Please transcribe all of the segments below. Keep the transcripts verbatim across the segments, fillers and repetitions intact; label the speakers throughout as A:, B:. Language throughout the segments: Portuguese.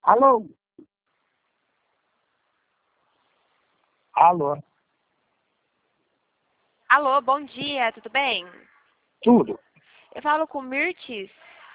A: Alô? Alô?
B: Alô, bom dia, tudo bem?
A: Tudo.
B: Eu falo com o Mirtes.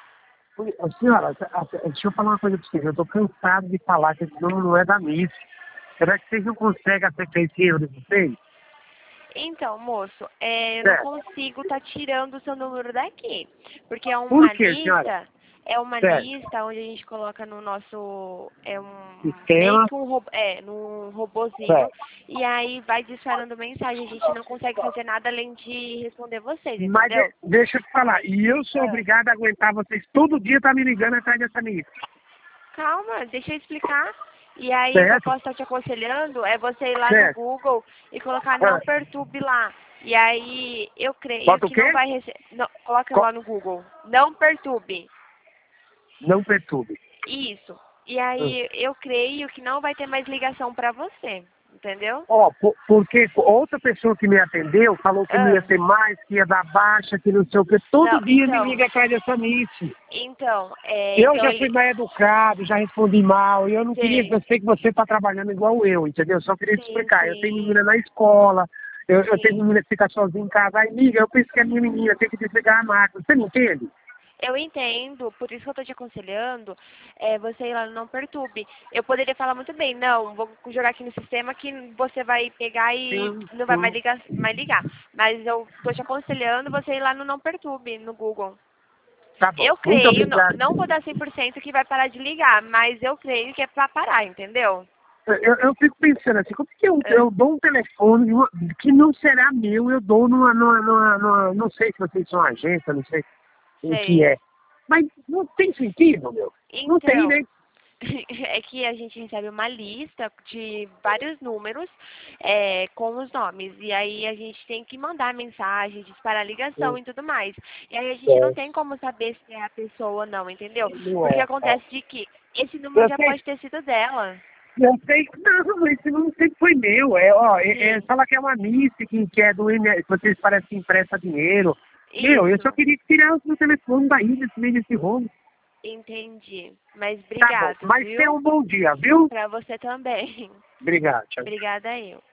A: Ô, senhora, a- a- deixa eu falar uma coisa pra vocês. Eu tô cansado de falar que esse número não é da Miss. Será que vocês não conseguem acertar esse erro de vocês?
B: Então, moço, é, eu não
A: Certo.
B: consigo estar tirando o seu número daqui. Porque é
A: Por
B: uma
A: quê, senhora?
B: lista, é uma
A: Certo.
B: lista onde a gente coloca no nosso, é um, meio
A: Sistema.
B: que um, ro- é, num robozinho,
A: Certo.
B: e aí vai disparando mensagem, a gente não consegue fazer nada além de responder vocês,
A: Mas
B: entendeu?
A: de- deixa eu te falar. E eu sou
B: Ah.
A: obrigado a aguentar vocês todo dia tá me ligando atrás dessa Miss.
B: Calma, deixa eu explicar. E aí o que eu
A: Certo?
B: posso estar te aconselhando é você ir lá no
A: Certo.
B: Google e colocar
A: Ah.
B: não perturbe lá. E aí eu creio
A: Bota o
B: que não
A: quê?
B: vai receber. Coloca
A: Co-
B: lá no Google. Não perturbe.
A: Não perturbe.
B: Isso. E aí eu creio que não vai ter mais ligação pra você. Entendeu?
A: Ó, por- porque outra pessoa que me atendeu falou que não ia
B: Ah,
A: ter mais, que ia dar baixa, que não sei o que. Todo
B: não,
A: dia me
B: então.
A: liga atrás dessa Miss.
B: Então, é,
A: Eu
B: então
A: já fui
B: ele.
A: mal educado, já respondi mal, e eu não queria,
B: Sim,
A: eu sei que você está trabalhando igual eu, entendeu? Eu só queria te
B: sim,
A: explicar, eu tenho
B: sim,
A: menina na escola, eu, eu tenho
B: sim.
A: menina que fica sozinha em casa, aí liga, eu penso que é minha menina, tem que desligar a máquina, você não entende?
B: Eu entendo, por isso que eu tô te aconselhando, é, você ir lá no Não Perturbe. Eu poderia falar muito bem, não, vou jogar aqui no sistema que você vai pegar e
A: Sim,
B: não vai mais
A: sim.
B: ligar, mais ligar. Mas eu tô te aconselhando você ir lá no Não Perturbe, no Google.
A: Tá bom,
B: Eu
A: muito
B: creio, não,
A: obrigado.
B: não vou dar cem por cento que vai parar de ligar, mas eu creio que é pra parar, entendeu?
A: Eu, eu fico pensando assim, como que eu,
B: É,
A: eu dou um telefone de uma- que não será meu, eu dou numa, numa, numa, numa- não sei se vocês são agência, não sei o que
B: sei.
A: é. Mas não tem sentido, meu. Não tem,
B: Então,
A: né?
B: é que a gente recebe uma lista de vários números é, com os nomes. E aí a gente tem que mandar mensagem, disparar ligação
A: Sim,
B: e tudo mais. E aí a gente não
A: é,
B: tem como saber se é a pessoa ou não, entendeu?
A: não
B: Porque
A: é. É.
B: acontece de que esse número
A: Eu
B: já
A: sei,
B: pode ter sido dela.
A: eu sei, não, esse não sempre foi meu. É, ó, é, é,
B: Sim,
A: fala que é uma miss que, que é do M S, que vocês parecem que empresta dinheiro. Meu, eu só
B: isso.
A: queria tirar o meu telefone daí, desse meio desse rolo.
B: Entendi. Mas
A: Tá bom,
B: obrigado,
A: mas tenha
B: viu?
A: um bom dia, viu?
B: Pra você também.
A: Obrigado, tchau.
B: Obrigada eu.